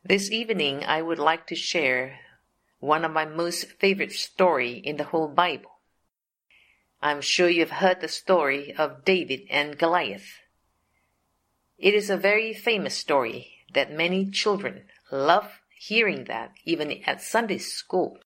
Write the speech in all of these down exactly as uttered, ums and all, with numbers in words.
This evening I would like to share one of my most favorite stories in the whole Bible. I'm sure you've heard the story of David and Goliath. It is a very famous story that many children love hearing that even at Sunday school.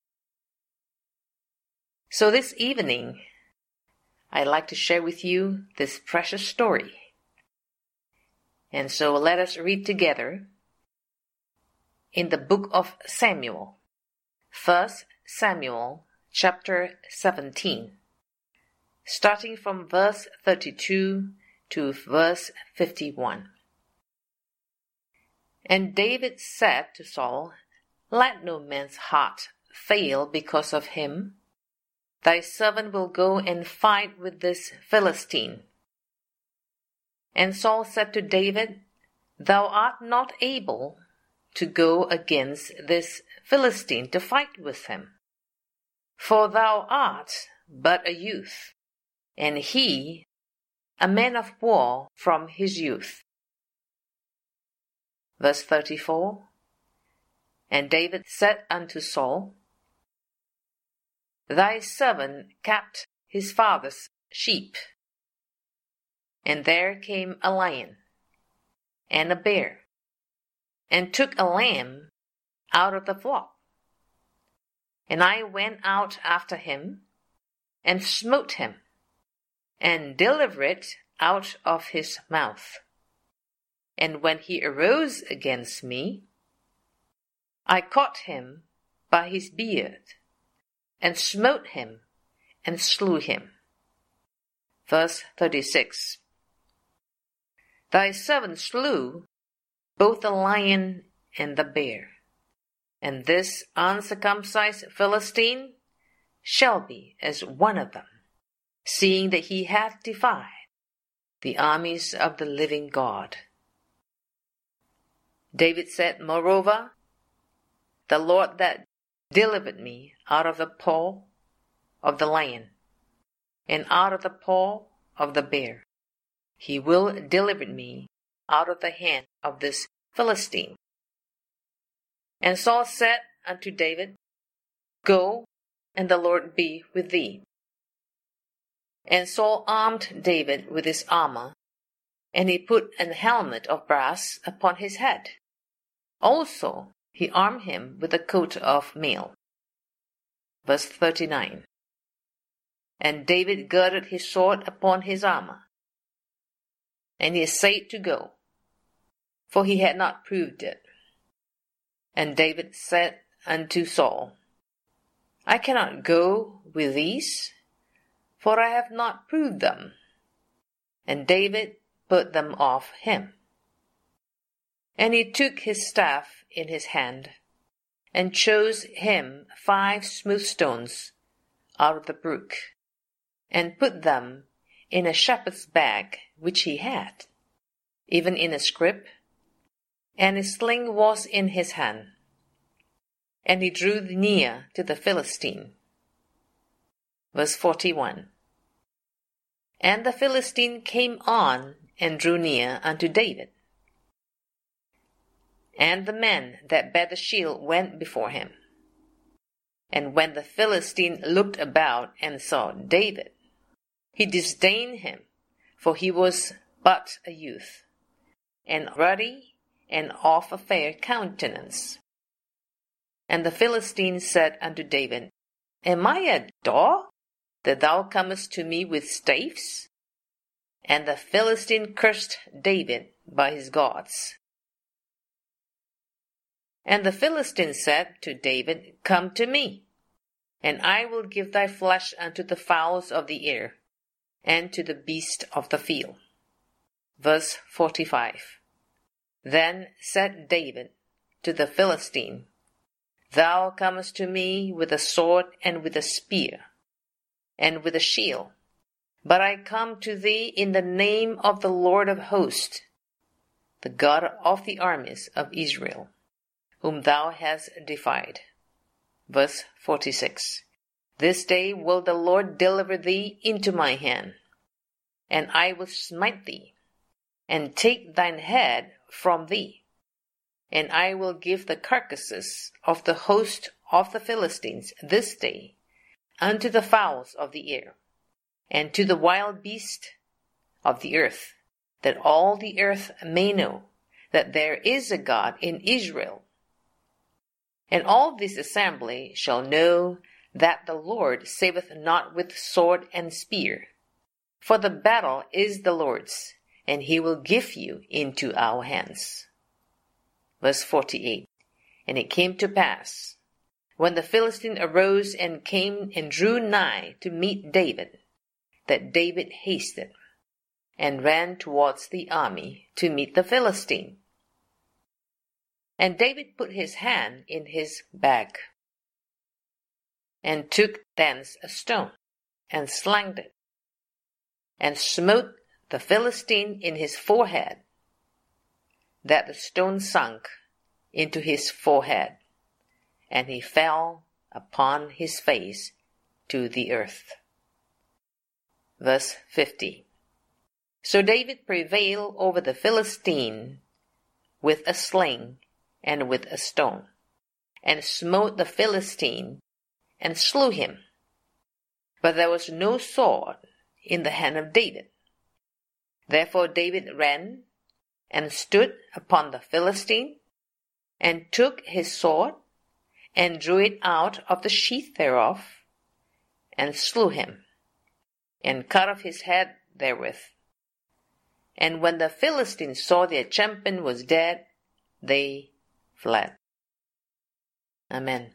So this evening, I'd like to share with you this precious story. And so let us read together in the book of Samuel, First Samuel chapter seventeen, starting from verse thirty-two to verse fifty-one. And David said to Saul, "Let no man's heart fail because of him. Thy servant will go and fight with this Philistine." And Saul said to David, "Thou art not able to go against this Philistine to fight with him, for thou art but a youth, and he a man of war from his youth." Verse thirty-four. And David said unto Saul, "Thy servant kept his father's sheep, and there came a lion and a bear, and took a lamb out of the flock. And I went out after him, and smote him, and delivered it out of his mouth. And when he arose against me, I caught him by his beard, and smote him, and slew him." Verse thirty-six. Thy servant slew both the lion and the bear, and this uncircumcised Philistine shall be as one of them, seeing that he hath defied the armies of the living God. David said, "Moreover, the Lord that delivered me out of the paw of the lion, and out of the paw of the bear, he will deliver me out of the hand of this Philistine." And Saul said unto David, "Go, and the Lord be with thee." And Saul armed David with his armor, and he put an helmet of brass upon his head. Also he armed him with a coat of mail. Verse thirty-nine. And David girded his sword upon his armor, and he essayed to go, for he had not proved it. And David said unto Saul, "I cannot go with these, for I have not proved them." And David put them off him. And he took his staff in his hand, and chose him five smooth stones out of the brook, and put them in a shepherd's bag which he had, even in a scrip, and his sling was in his hand. And he drew near to the Philistine. Verse forty-one. And the Philistine came on and drew near unto David. And the men that bare the shield went before him. And when the Philistine looked about and saw David, he disdained him, for he was but a youth, and ruddy, and of a fair countenance. And the Philistine said unto David, "Am I a dog, that thou comest to me with staves?" And the Philistine cursed David by his gods. And the Philistine said to David, "Come to me, and I will give thy flesh unto the fowls of the air, and to the beasts of the field." Verse forty-five. Then said David to the Philistine, "Thou comest to me with a sword and with a spear, and with a shield, but I come to thee in the name of the Lord of hosts, the God of the armies of Israel, whom thou hast defied." Verse forty-six. This day will the Lord deliver thee into my hand, and I will smite thee, and take thine head from thee, And I will give the carcasses of the host of the Philistines this day unto the fowls of the air, and to the wild beasts of the earth, that all the earth may know that there is a God in Israel. And all this assembly shall know that the Lord saveth not with sword and spear, for the battle is the Lord's, and he will give you into our hands. Verse forty-eight. And it came to pass, when the Philistine arose and came and drew nigh to meet David, that David hasted, and ran towards the army to meet the Philistine. And David put his hand in his bag, and took thence a stone, and slanged it, and smote the Philistine in his forehead, that the stone sunk into his forehead, and he fell upon his face to the earth. Verse fifty. So David prevailed over the Philistine with a sling and with a stone, and smote the Philistine, and slew him. But there was no sword in the hand of David. Therefore David ran, and stood upon the Philistine, and took his sword, and drew it out of the sheath thereof, and slew him, and cut off his head therewith. And when the Philistines saw their champion was dead, they fled. Amen.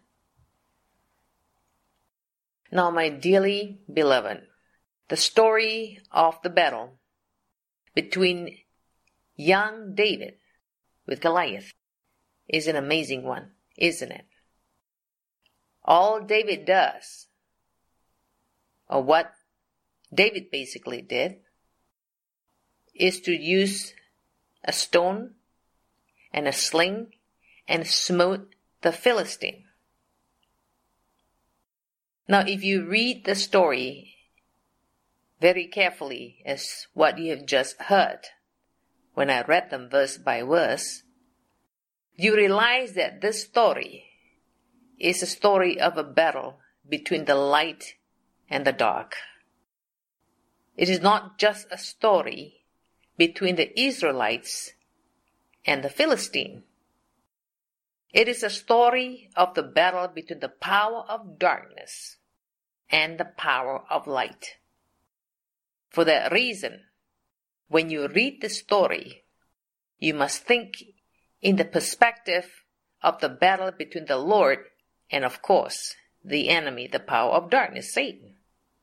Now, my dearly beloved, the story of the battle between young David with Goliath is an amazing one, isn't it? All David does, or what David basically did, is to use a stone and a sling and smote the Philistine. Now, if you read the story very carefully, as what you have just heard, when I read them verse by verse, you realize that this story is a story of a battle between the light and the dark. It is not just a story between the Israelites and the Philistine. It is a story of the battle between the power of darkness and the power of light. For that reason, when you read the story, you must think in the perspective of the battle between the Lord and, of course, the enemy, the power of darkness, Satan.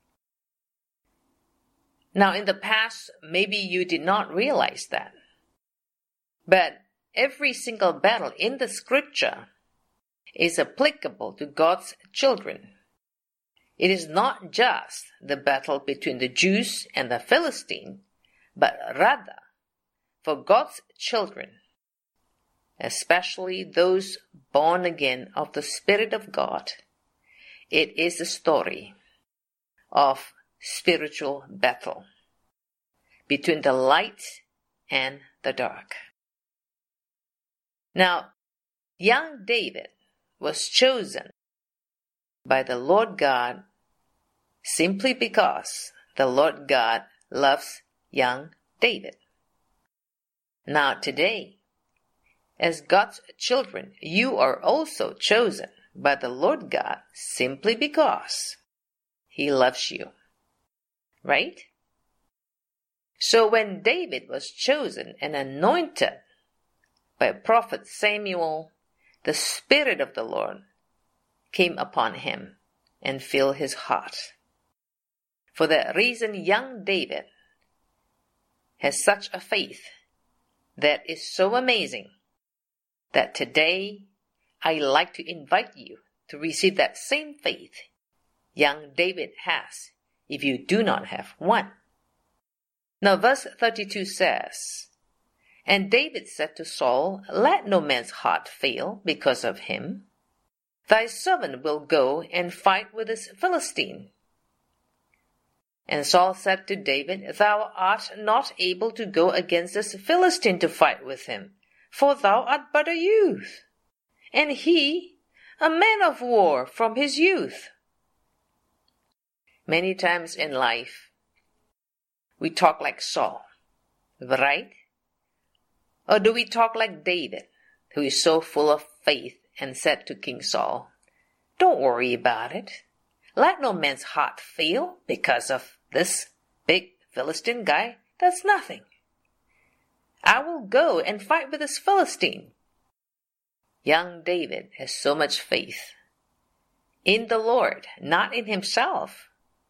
Now, in the past, maybe you did not realize that. But every single battle in the scripture is applicable to God's children. It is not just the battle between the Jews and the Philistine, but rather for God's children, especially those born again of the Spirit of God. It is a story of spiritual battle between the light and the dark. Now, young David was chosen by the Lord God simply because the Lord God loves young David. Now today, as God's children, you are also chosen by the Lord God simply because He loves you. Right? So when David was chosen and anointed by prophet Samuel, the Spirit of the Lord came upon him and filled his heart. For that reason, young David has such a faith that is so amazing that today I like to invite you to receive that same faith young David has, if you do not have one. Now verse thirty-two says, And David said to Saul, Let no man's heart fail because of him. Thy servant will go and fight with this Philistine. And Saul said to David, Thou art not able to go against this Philistine to fight with him, for thou art but a youth, and he a man of war from his youth. Many times in life, we talk like Saul, right? Or do we talk like David, who is so full of faith and said to King Saul, "Don't worry about it. Let no man's heart fail because of this big Philistine guy. That's nothing. I will go and fight with this Philistine." Young David has so much faith in the Lord, not in himself.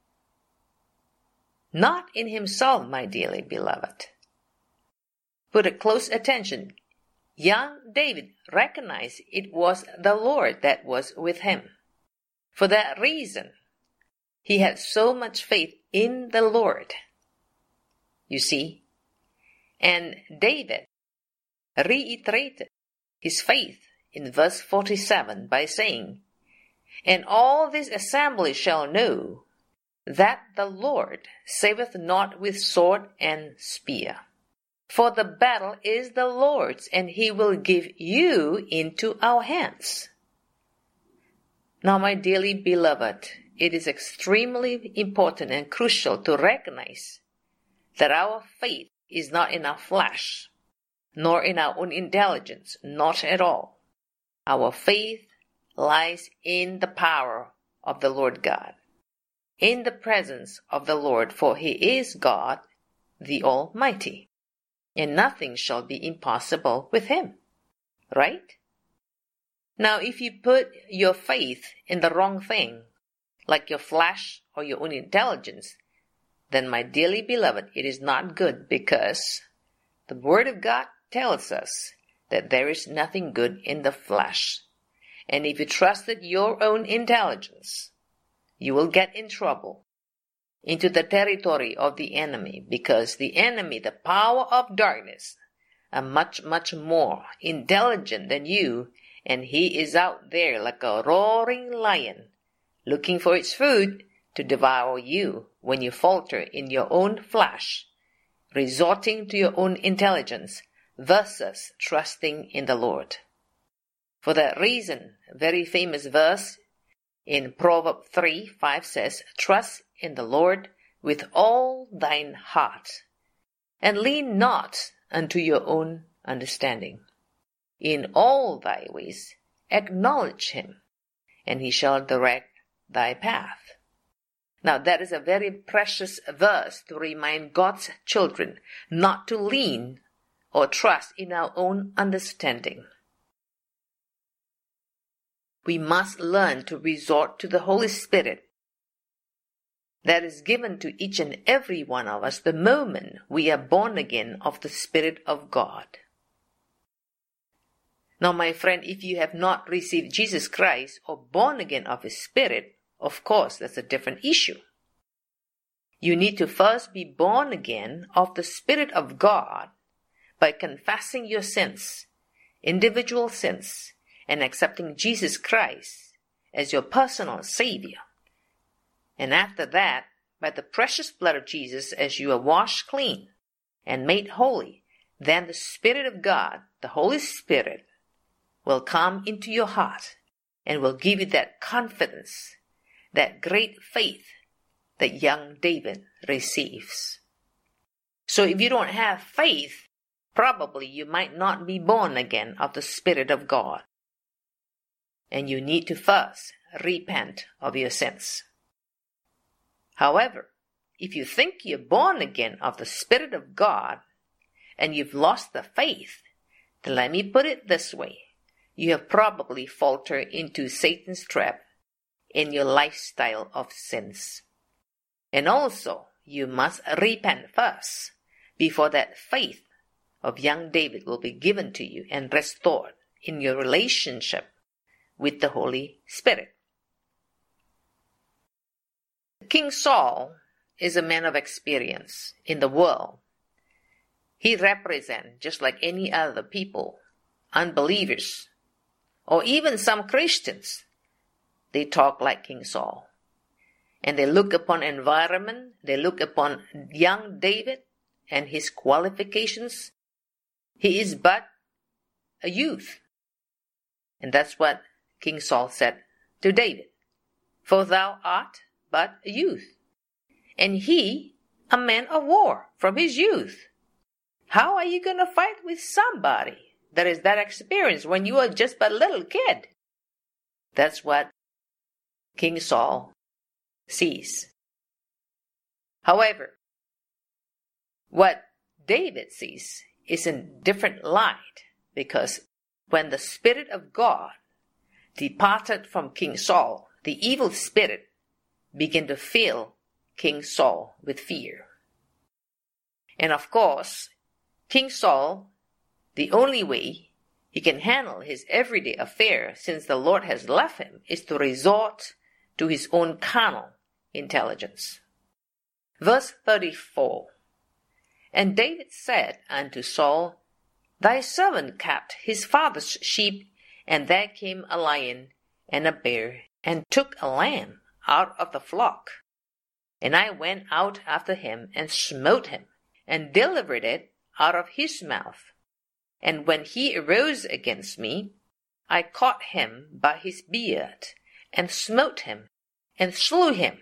Not in himself, my dearly beloved. Put a close attention. Young David recognized it was the Lord that was with him. For that reason, he had so much faith in the Lord. You see? And David reiterated his faith in verse forty-seven by saying, "And all this assembly shall know that the Lord saveth not with sword and spear. For the battle is the Lord's, and he will give you into our hands." Now, my dearly beloved, it is extremely important and crucial to recognize that our faith is not in our flesh, nor in our own intelligence, not at all. Our faith lies in the power of the Lord God, in the presence of the Lord, for he is God, the Almighty, and nothing shall be impossible with him. Right? Now, if you put your faith in the wrong thing, like your flesh or your own intelligence, then, my dearly beloved, it is not good, because the Word of God tells us that there is nothing good in the flesh. And if you trusted your own intelligence, you will get in trouble, into the territory of the enemy, because the enemy, the power of darkness, are much, much more intelligent than you, and he is out there like a roaring lion, looking for its food to devour you when you falter in your own flesh, resorting to your own intelligence versus trusting in the Lord. For that reason, a very famous verse in Proverbs three five says, "Trust in the Lord with all thine heart, and lean not unto your own understanding. In all thy ways acknowledge him, and he shall direct thy path." Now, that is a very precious verse to remind God's children not to lean or trust in our own understanding. We must learn to resort to the Holy Spirit that is given to each and every one of us the moment we are born again of the Spirit of God. Now, my friend, if you have not received Jesus Christ or born again of His Spirit, of course, that's a different issue. You need to first be born again of the Spirit of God by confessing your sins, individual sins, and accepting Jesus Christ as your personal Savior. And after that, by the precious blood of Jesus, as you are washed clean and made holy, then the Spirit of God, the Holy Spirit, will come into your heart and will give you that confidence, that great faith that young David receives. So if you don't have faith, probably you might not be born again of the Spirit of God. And you need to first repent of your sins. However, if you think you're born again of the Spirit of God and you've lost the faith, then let me put it this way. You have probably faltered into Satan's trap in your lifestyle of sins. And also, you must repent first before that faith of young David will be given to you and restored in your relationship with the Holy Spirit. King Saul is a man of experience in the world. He represents, just like any other people, unbelievers, or even some Christians. They talk like King Saul. And they look upon environment, they look upon young David and his qualifications. He is but a youth. And that's what King Saul said to David. For thou art but a youth, and he a man of war from his youth. How are you going to fight with somebody that is that experienced when you are just but a little kid? That's what King Saul sees. However, what David sees is in different light, because when the Spirit of God departed from King Saul, the evil spirit began to fill King Saul with fear. And of course, King Saul, the only way he can handle his everyday affair since the Lord has left him is to resort to his own carnal intelligence. Verse thirty-four. And David said unto Saul, Thy servant kept his father's sheep, and there came a lion and a bear, and took a lamb out of the flock. And I went out after him, and smote him, and delivered it out of his mouth. And when he arose against me, I caught him by his beard, and smote him, and slew him.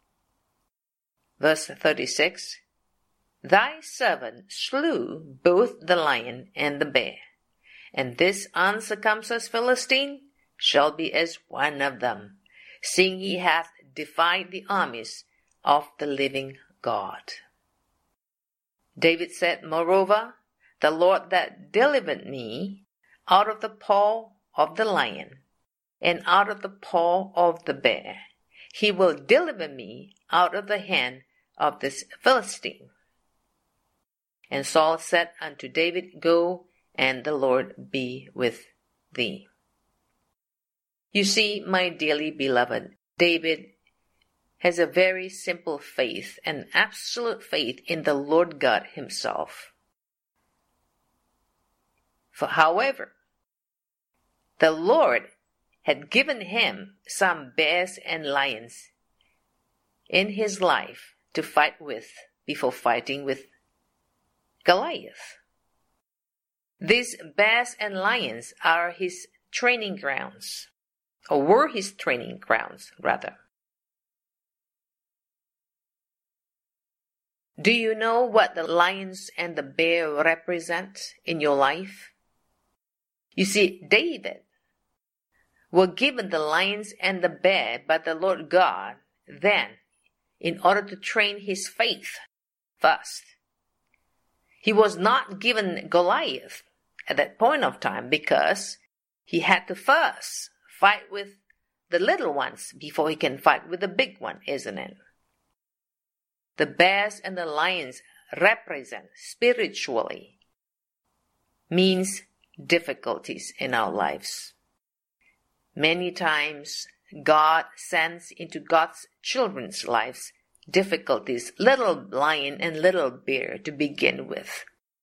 Verse thirty-six. Thy servant slew both the lion and the bear, and this uncircumcised Philistine shall be as one of them, seeing he hath defied the armies of the living God. David said, Moreover, the Lord that delivered me out of the paw of the lion and out of the paw of the bear, he will deliver me out of the hand of this Philistine. And Saul said unto David, Go, and the Lord be with thee. You see, my dearly beloved, David has a very simple faith, an absolute faith in the Lord God himself. For however, the Lord had given him some bears and lions in his life to fight with before fighting with Goliath. These bears and lions are his training grounds, or were his training grounds, rather. Do you know what the lions and the bear represent in your life? You see, David were given the lions and the bear by the Lord God then in order to train his faith first. He was not given Goliath at that point of time because he had to first fight with the little ones before he can fight with the big one, isn't it? The bears and the lions represent spiritually means difficulties in our lives. Many times God sends into God's children's lives difficulties, little lion and little bear to begin with.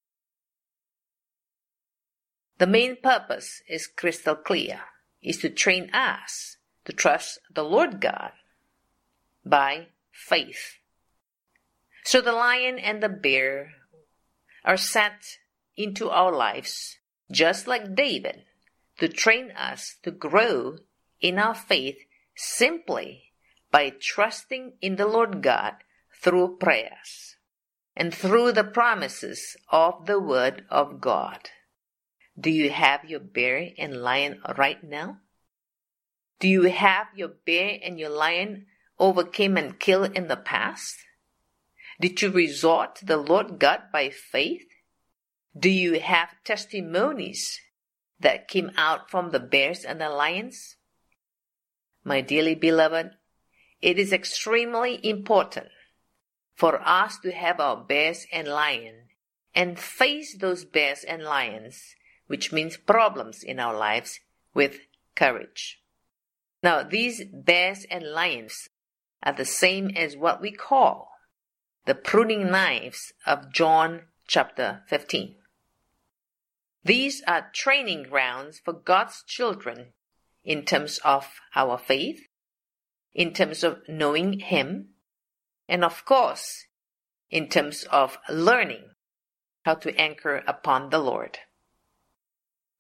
The main purpose is crystal clear, is to train us to trust the Lord God by faith. So the lion and the bear are sent into our lives, just like David, to train us to grow in our faith simply by trusting in the Lord God through prayers and through the promises of the Word of God. Do you have your bear and lion right now? Do you have your bear and your lion overcame and killed in the past? Did you resort to the Lord God by faith? Do you have testimonies that came out from the bears and the lions? My dearly beloved, it is extremely important for us to have our bears and lions and face those bears and lions, which means problems in our lives, with courage. Now, these bears and lions are the same as what we call the pruning knives of John chapter fifteen. These are training grounds for God's children in terms of our faith, in terms of knowing Him, and of course, in terms of learning how to anchor upon the Lord.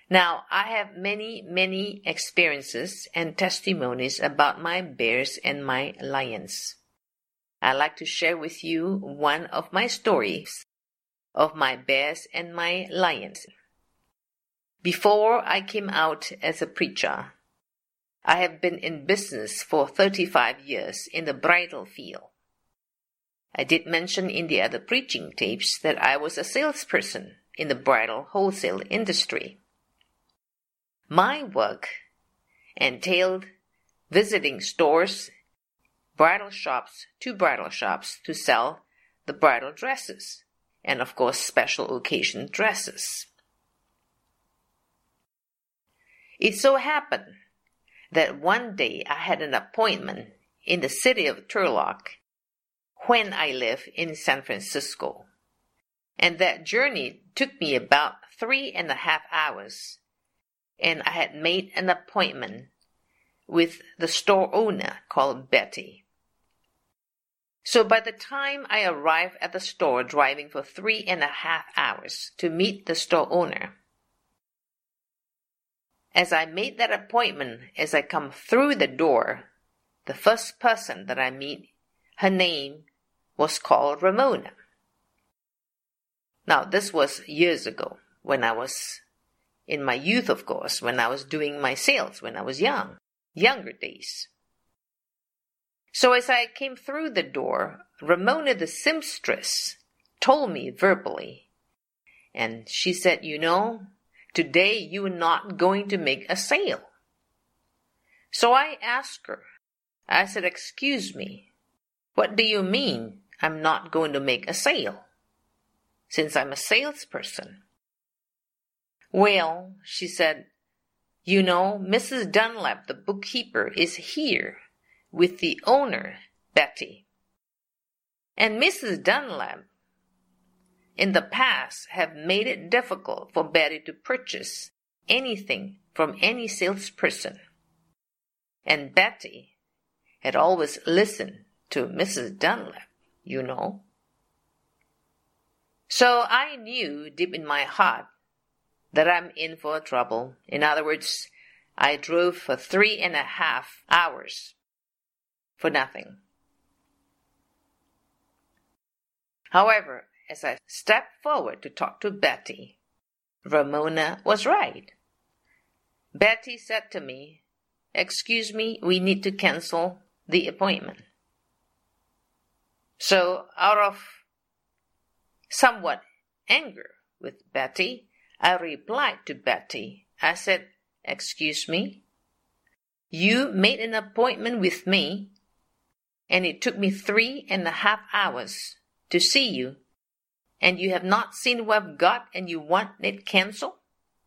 Now, I have many, many experiences and testimonies about my bears and my lions. I'd like to share with you one of my stories of my bears and my lions. Before I came out as a preacher, I have been in business for thirty-five years in the bridal field. I did mention in the other preaching tapes that I was a salesperson in the bridal wholesale industry. My work entailed visiting stores, bridal shops, to bridal shops to sell the bridal dresses, and of course special occasion dresses. It so happened that one day I had an appointment in the city of Turlock when I lived in San Francisco, and that journey took me about three and a half hours. And I had made an appointment with the store owner called Betty. So by the time I arrived at the store driving for three and a half hours to meet the store owner, as I made that appointment, as I come through the door, the first person that I meet, her name was called Ramona. Now this was years ago when I was in my youth, of course, when I was doing my sales, when I was young, younger days. So as I came through the door, Ramona the seamstress told me verbally, and she said, you know, today you are not going to make a sale. So I asked her, I said, excuse me, what do you mean I'm not going to make a sale, since I'm a salesperson? Well, she said, you know, Missus Dunlap, the bookkeeper, is here with the owner, Betty. And Missus Dunlap, in the past, have made it difficult for Betty to purchase anything from any salesperson. And Betty had always listened to Missus Dunlap, you know. So I knew deep in my heart that I'm in for trouble. In other words, I drove for three and a half hours for nothing. However, as I stepped forward to talk to Betty, Ramona was right. Betty said to me, excuse me, we need to cancel the appointment. So out of somewhat anger with Betty, I replied to Betty. I said, excuse me, you made an appointment with me, and it took me three and a half hours to see you, and you have not seen what I've got and you want it canceled?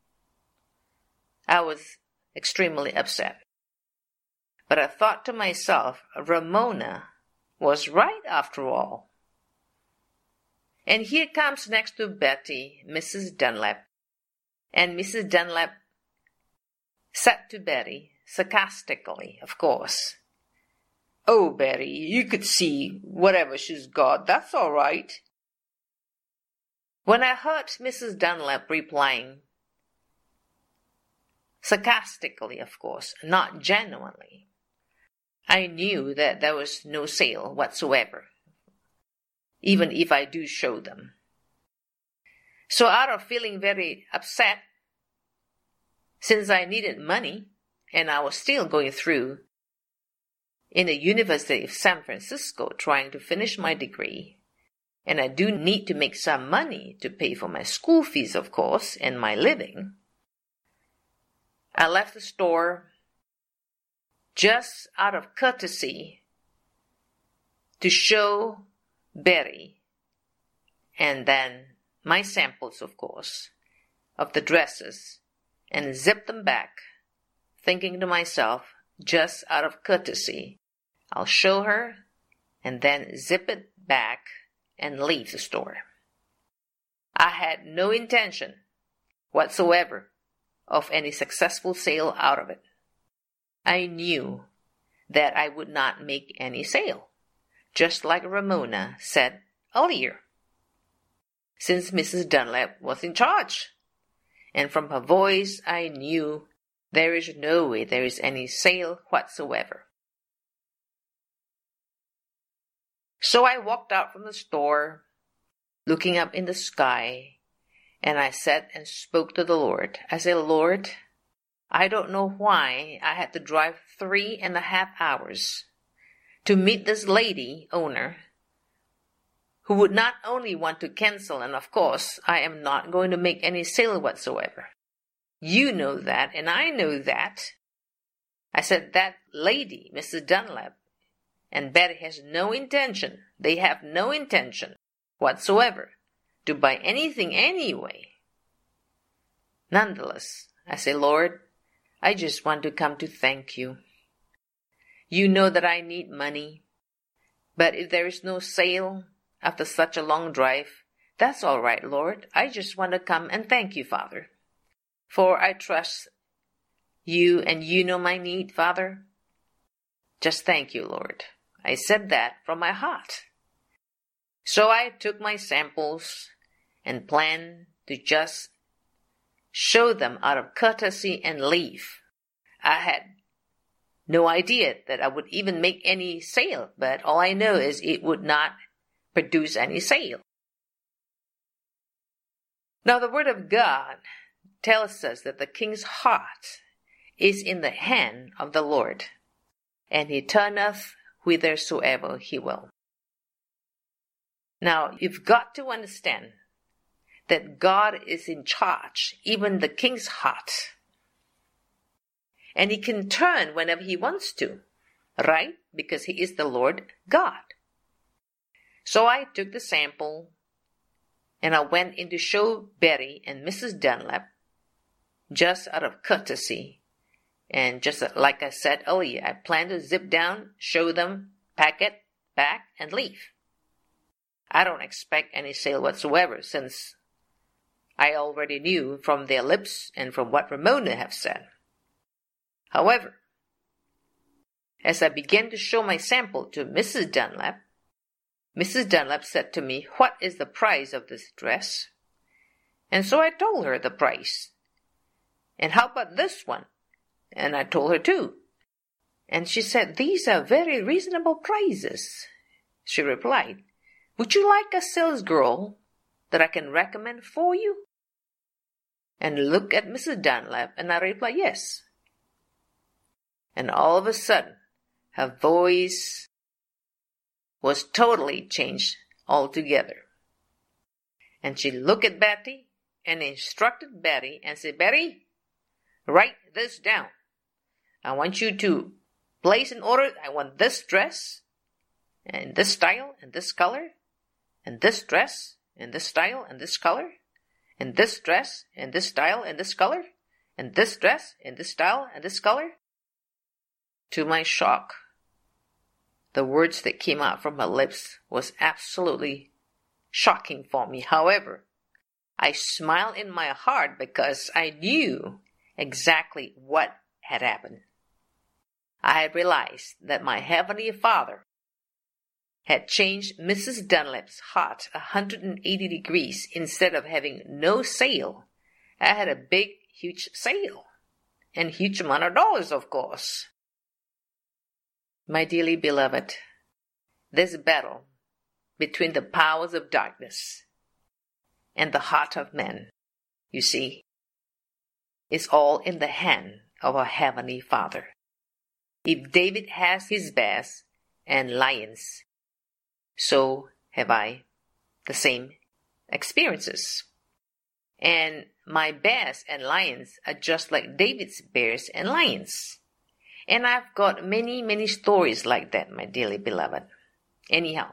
I was extremely upset. But I thought to myself, Ramona was right after all. And here comes next to Betty, Missus Dunlap. And Missus Dunlap said to Betty, sarcastically, of course, oh, Betty, you could see whatever she's got. That's all right. When I heard Missus Dunlap replying, sarcastically, of course, not genuinely, I knew that there was no sale whatsoever, even if I do show them. So out of feeling very upset, since I needed money and I was still going through in the University of San Francisco trying to finish my degree, and I do need to make some money to pay for my school fees, of course, and my living, I left the store just out of courtesy to show Betty, and then my samples, of course, of the dresses, and zip them back, thinking to myself, just out of courtesy, I'll show her and then zip it back and leave the store. I had no intention whatsoever of any successful sale out of it. I knew that I would not make any sale, just like Ramona said earlier, since Missus Dunlap was in charge, and from her voice I knew there is no way there is any sail whatsoever. So I walked out from the store, looking up in the sky, and I sat and spoke to the Lord. I said, Lord, I don't know why I had to drive three and a half hours to meet this lady owner who would not only want to cancel, and of course, I am not going to make any sale whatsoever. You know that, and I know that. I said, that lady, Missus Dunlap, and Betty has no intention, they have no intention whatsoever to buy anything anyway. Nonetheless, I say, Lord, I just want to come to thank you. You know that I need money, but if there is no sale after such a long drive, that's all right, Lord. I just want to come and thank you, Father, for I trust you and you know my need, Father. Just thank you, Lord. I said that from my heart. So I took my samples and planned to just show them out of courtesy and leave. I had no idea that I would even make any sale, but all I know is it would not produce any sale. Now the word of God tells us that the king's heart is in the hand of the Lord, and he turneth whithersoever he will. Now you've got to understand that God is in charge, even the king's heart. And he can turn whenever he wants to, right? Because he is the Lord God. So I took the sample and I went in to show Betty and Missus Dunlap just out of courtesy. And just like I said earlier, I planned to zip down, show them, pack it, back, and leave. I don't expect any sale whatsoever, since I already knew from their lips and from what Ramona have said. However, as I began to show my sample to Missus Dunlap, Missus Dunlap said to me, "What is the price of this dress?" And so I told her the price. "And how about this one?" And I told her too. And she said, "These are very reasonable prices." She replied, "Would you like a salesgirl that I can recommend for you?" And look at Missus Dunlap, and I replied, "Yes." And all of a sudden, her voice was totally changed altogether. And she looked at Betty and instructed Betty and said, "Betty, write this down. I want you to place an order. I want this dress, and this style, and this color, and this dress, and this style, and this color, and this dress, and this style, and this color, and this dress, and this style, and this color." To my shock, the words that came out from her lips was absolutely shocking for me. However, I smiled in my heart because I knew exactly what had happened. I had realized that my Heavenly Father had changed Missus Dunlap's heart one hundred eighty degrees. Instead of having no sale, I had a big, huge sale, and huge amount of dollars, of course. My dearly beloved, this battle between the powers of darkness and the heart of man, you see, is all in the hand of our Heavenly Father. If David has his bears and lions, so have I the same experiences. And my bears and lions are just like David's bears and lions. And I've got many, many stories like that, my dearly beloved. Anyhow,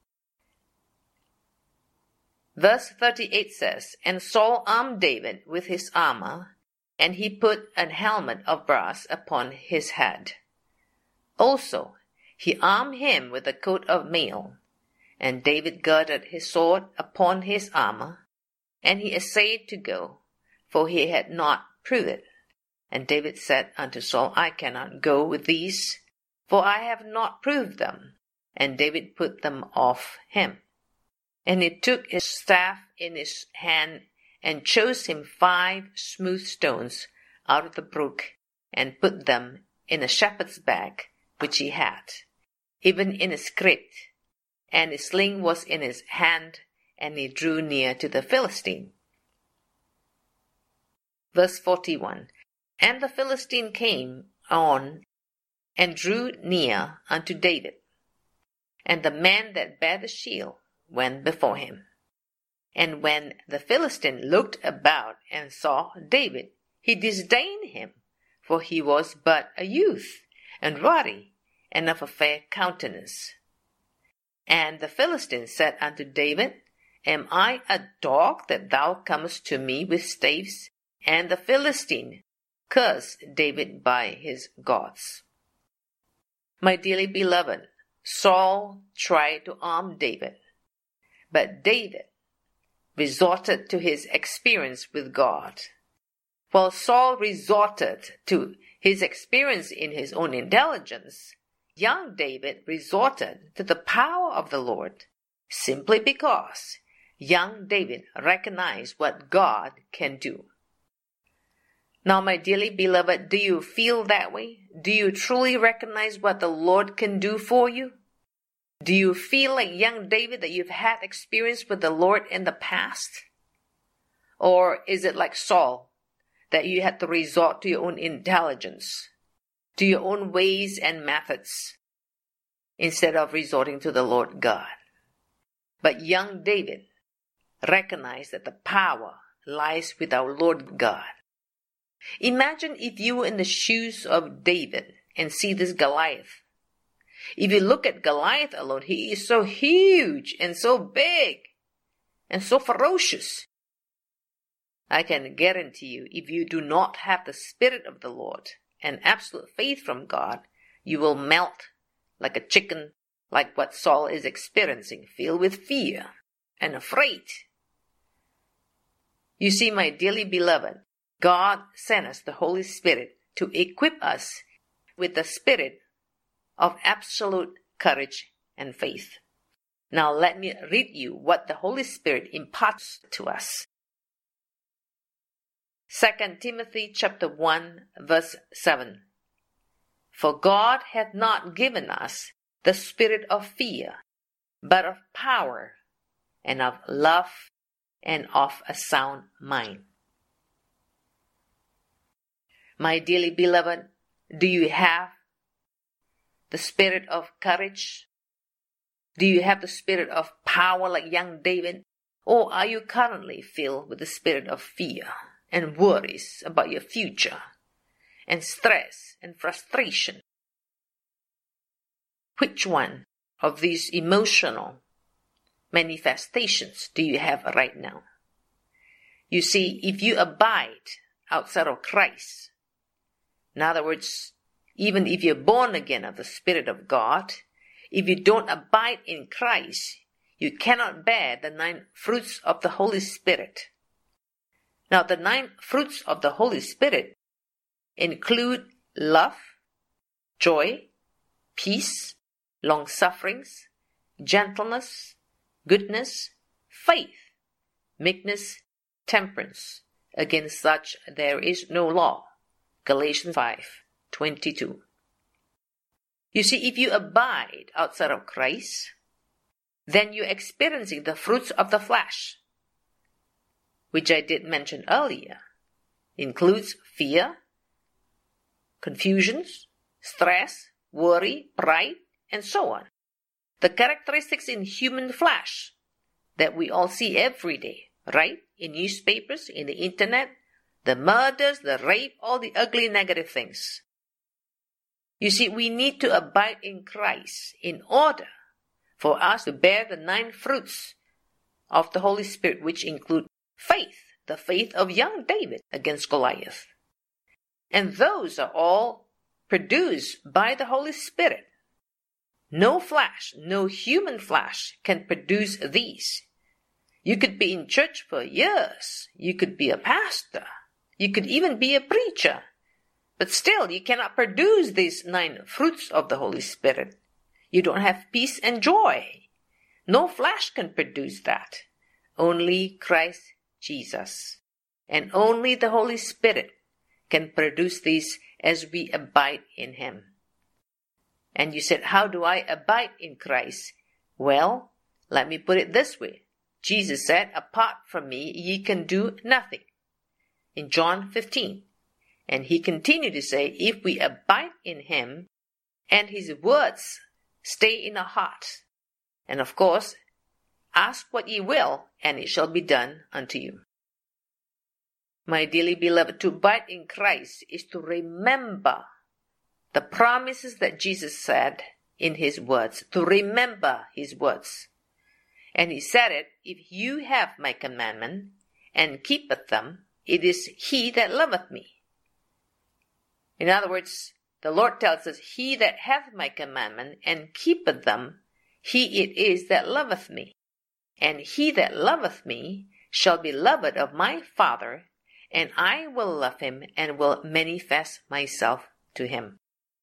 verse thirty-eight says, "And Saul armed David with his armor, and he put an helmet of brass upon his head. Also, he armed him with a coat of mail. And David girded his sword upon his armor, and he essayed to go, for he had not proved it. And David said unto Saul, I cannot go with these, for I have not proved them. And David put them off him. And he took his staff in his hand, and chose him five smooth stones out of the brook, and put them in a shepherd's bag which he had, even in his scrip, and his sling was in his hand, and he drew near to the Philistine. Verse forty-one. And the Philistine came on and drew near unto David, and the man that bare the shield went before him. And when the Philistine looked about and saw David, he disdained him, for he was but a youth, and ruddy, and of a fair countenance. And the Philistine said unto David, Am I a dog that thou comest to me with staves? And the Philistine cursed David by his gods. My dearly beloved, Saul tried to arm David, but David resorted to his experience with God. While Saul resorted to his experience in his own intelligence, young David resorted to the power of the Lord, simply because young David recognized what God can do. Now, my dearly beloved, do you feel that way? Do you truly recognize what the Lord can do for you? Do you feel like young David that you've had experience with the Lord in the past? Or is it like Saul, that you had to resort to your own intelligence, to your own ways and methods, instead of resorting to the Lord God? But young David recognized that the power lies with our Lord God. Imagine if you were in the shoes of David and see this Goliath. If you look at Goliath alone, he is so huge and so big and so ferocious. I can guarantee you, if you do not have the Spirit of the Lord and absolute faith from God, you will melt like a chicken, like what Saul is experiencing, filled with fear and afraid. You see, my dearly beloved, God sent us the Holy Spirit to equip us with the spirit of absolute courage and faith. Now let me read you what the Holy Spirit imparts to us. Second Timothy chapter one verse seven. For God hath not given us the spirit of fear, but of power and of love and of a sound mind. My dearly beloved, do you have the spirit of courage? Do you have the spirit of power like young David? Or are you currently filled with the spirit of fear and worries about your future and stress and frustration? Which one of these emotional manifestations do you have right now? You see, if you abide outside of Christ, in other words, even if you're born again of the Spirit of God, if you don't abide in Christ, you cannot bear the nine fruits of the Holy Spirit. Now, the nine fruits of the Holy Spirit include love, joy, peace, long-sufferings, gentleness, goodness, faith, meekness, temperance. Against such there is no law. Galatians five twenty-two. You see, if you abide outside of Christ, then you're experiencing the fruits of the flesh, which I did mention earlier. Includes fear, confusions, stress, worry, pride, and so on. The characteristics in human flesh that we all see every day, right? In newspapers, in the internet, the murders, the rape, all the ugly negative things. You see, we need to abide in Christ in order for us to bear the nine fruits of the Holy Spirit, which include faith, the faith of young David against Goliath. And those are all produced by the Holy Spirit. No flesh, no human flesh can produce these. You could be in church for years. You could be a pastor. You could even be a preacher. But still, you cannot produce these nine fruits of the Holy Spirit. You don't have peace and joy. No flesh can produce that. Only Christ Jesus. And only the Holy Spirit can produce these as we abide in Him. And you said, how do I abide in Christ? Well, let me put it this way. Jesus said, apart from me, ye can do nothing. In John fifteen. And He continued to say, if we abide in Him and His words stay in our hearts, and of course, ask what ye will, and it shall be done unto you. My dearly beloved, to abide in Christ is to remember the promises that Jesus said in His words, to remember His words. And He said it, if you have my commandment and keepeth them, it is he that loveth me. In other words, the Lord tells us, he that hath my commandment and keepeth them, he it is that loveth me. And he that loveth me shall be loved of my Father, and I will love him and will manifest myself to him.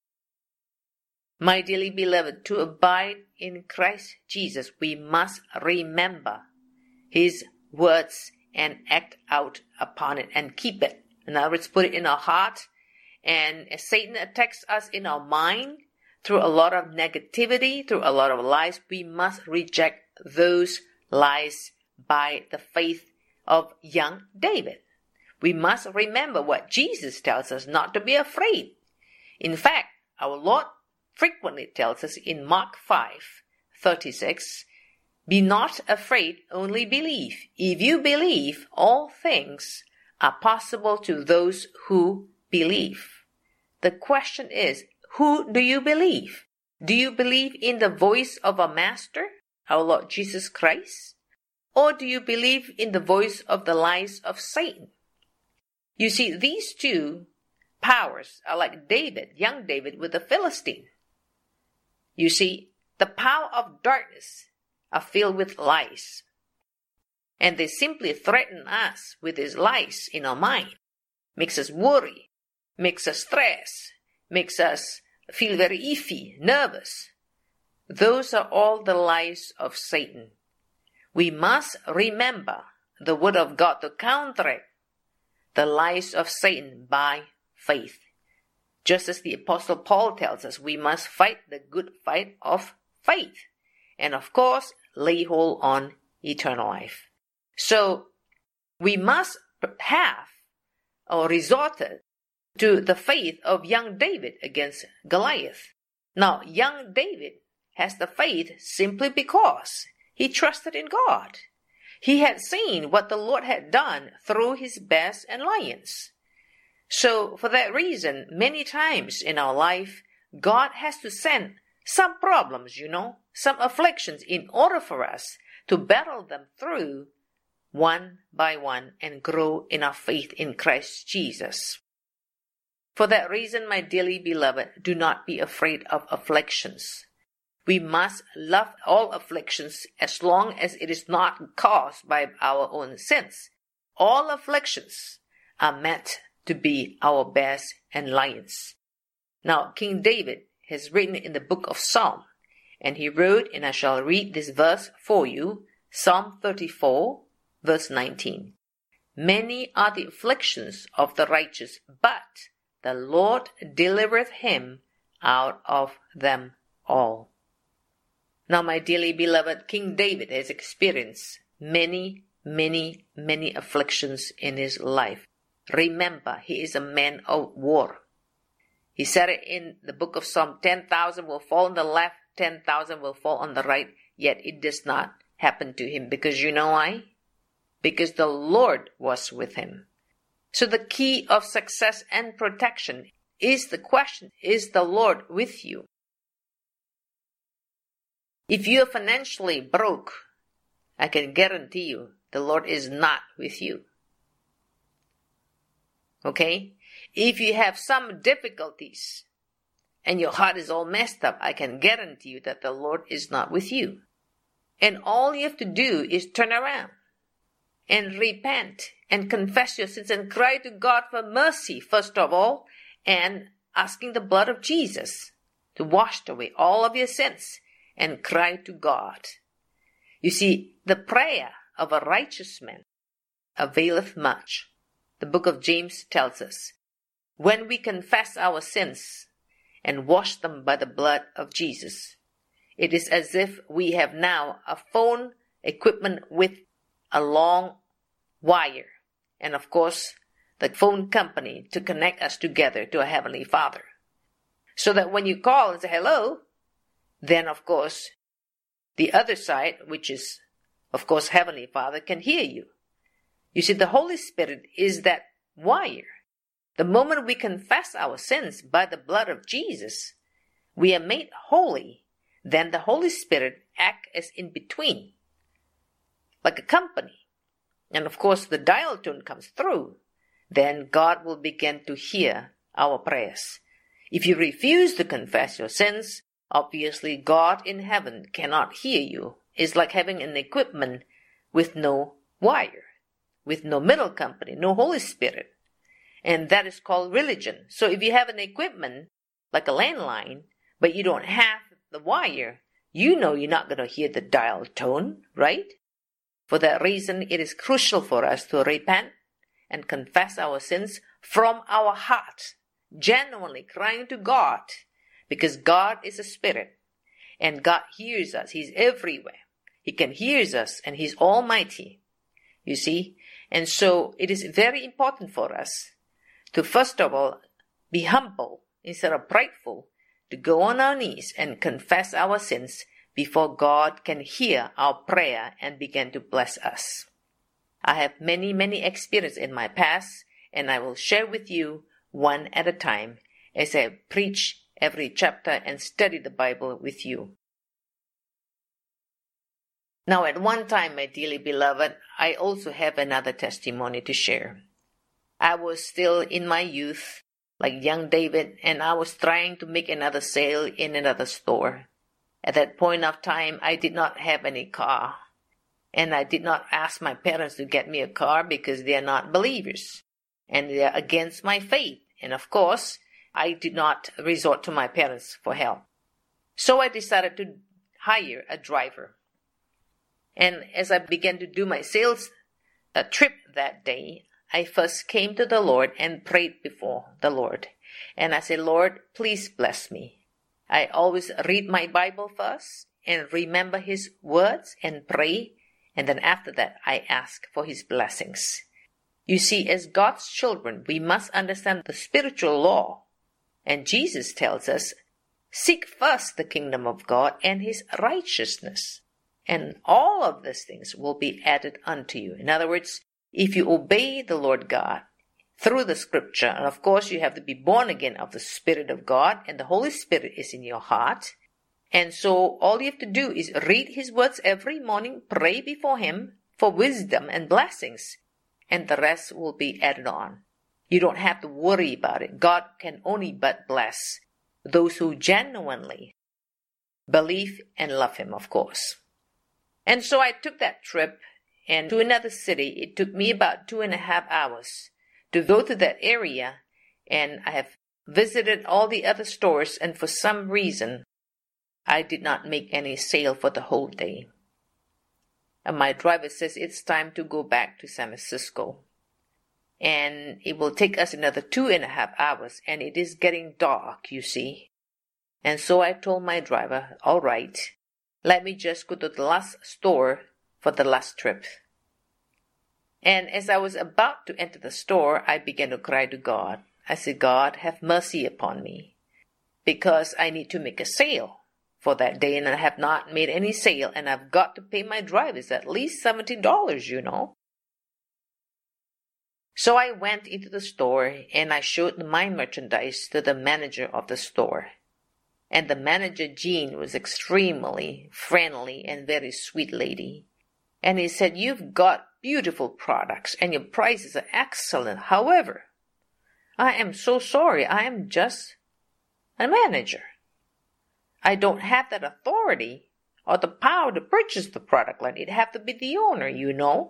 My dearly beloved, to abide in Christ Jesus, we must remember His words and act out upon it and keep it. In other words, put it in our heart. And as Satan attacks us in our mind through a lot of negativity, through a lot of lies, we must reject those lies by the faith of young David. We must remember what Jesus tells us, not to be afraid. In fact, our Lord frequently tells us in Mark five thirty-six, be not afraid, only believe. If you believe, all things are possible to those who believe. The question is, who do you believe? Do you believe in the voice of a master, our Lord Jesus Christ? Or do you believe in the voice of the lies of Satan? You see, these two powers are like David, young David with the Philistine. You see, the power of darkness are filled with lies. And they simply threaten us with these lies in our mind. Makes us worry, makes us stress, makes us feel very iffy, nervous. Those are all the lies of Satan. We must remember the word of God to counteract the lies of Satan by faith. Just as the Apostle Paul tells us, we must fight the good fight of faith. And of course, lay hold on eternal life. So, we must have or resorted to the faith of young David against Goliath. Now, young David has the faith simply because he trusted in God. He had seen what the Lord had done through his bears and lions. So, for that reason, many times in our life, God has to send some problems, you know, some afflictions in order for us to battle them through one by one and grow in our faith in Christ Jesus. For that reason, my dearly beloved, do not be afraid of afflictions. We must love all afflictions as long as it is not caused by our own sins. All afflictions are meant to be our bears and lions. Now, King David has written in the book of Psalm, and he wrote, and I shall read this verse for you, Psalm thirty-four, verse nineteen. Many are the afflictions of the righteous, but the Lord delivereth him out of them all. Now, my dearly beloved, King David has experienced many, many, many afflictions in his life. Remember, he is a man of war. He said it in the book of Psalm, ten thousand will fall on the left, ten thousand will fall on the right, yet it does not happen to him. Because you know why? Because the Lord was with him. So the key of success and protection is the question, is the Lord with you? If you are financially broke, I can guarantee you the Lord is not with you. Okay? If you have some difficulties and your heart is all messed up, I can guarantee you that the Lord is not with you. And all you have to do is turn around and repent and confess your sins and cry to God for mercy, first of all, and asking the blood of Jesus to wash away all of your sins and cry to God. You see, the prayer of a righteous man availeth much. the book of James tells us, when we confess our sins and wash them by the blood of Jesus, it is as if we have now a phone equipment with a long wire, and of course, the phone company to connect us together to a Heavenly Father. So that when you call and say hello, then of course, the other side, which is of course Heavenly Father, can hear you. You see, the Holy Spirit is that wire. The moment we confess our sins by the blood of Jesus, we are made holy. Then the Holy Spirit acts as in between, like a company. And of course, the dial tone comes through. Then God will begin to hear our prayers. If you refuse to confess your sins, obviously God in heaven cannot hear you. It's like having an equipment with no wire, with no middle company, no Holy Spirit. And that is called religion. So if you have an equipment like a landline, but you don't have the wire, you know you're not going to hear the dial tone, right? For that reason, it is crucial for us to repent and confess our sins from our heart, genuinely crying to God, because God is a spirit and God hears us. He's everywhere. He can hear us and He's almighty, you see. And so it is very important for us to first of all be humble instead of prideful, to go on our knees and confess our sins before God can hear our prayer and begin to bless us. I have many, many experiences in my past, and I will share with you one at a time as I preach every chapter and study the Bible with you. Now, at one time, my dearly beloved, I also have another testimony to share. I was still in my youth, like young David, and I was trying to make another sale in another store. At that point of time, I did not have any car, and I did not ask my parents to get me a car because they are not believers, and they are against my faith. And of course, I did not resort to my parents for help. So I decided to hire a driver. And as I began to do my sales uh, trip that day, I first came to the Lord and prayed before the Lord. And I said, Lord, please bless me. I always read my Bible first and remember His words and pray. And then after that, I ask for His blessings. You see, as God's children, we must understand the spiritual law. And Jesus tells us, seek first the kingdom of God and His righteousness. And all of these things will be added unto you. In other words, if you obey the Lord God through the scripture, and of course you have to be born again of the Spirit of God, and the Holy Spirit is in your heart. And so all you have to do is read His words every morning, pray before Him for wisdom and blessings, and the rest will be added on. You don't have to worry about it. God can only but bless those who genuinely believe and love Him, of course. And so I took that trip and to another city. It took me about two and a half hours to go to that area, and I have visited all the other stores, and for some reason, I did not make any sale for the whole day. And my driver says it's time to go back to San Francisco. And it will take us another two and a half hours, and it is getting dark, you see. And so I told my driver, all right, let me just go to the last store for the last trip. And as I was about to enter the store, I began to cry to God. I said, God, have mercy upon me, because I need to make a sale for that day, and I have not made any sale, and I've got to pay my drivers at least seventy dollars, you know. So I went into the store, and I showed my merchandise to the manager of the store. And the manager, Jean, was extremely friendly and very sweet lady. And he said, you've got beautiful products, and your prices are excellent. However, I am so sorry, I am just a manager. I don't have that authority or the power to purchase the product. Like, it'd have to be the owner, you know.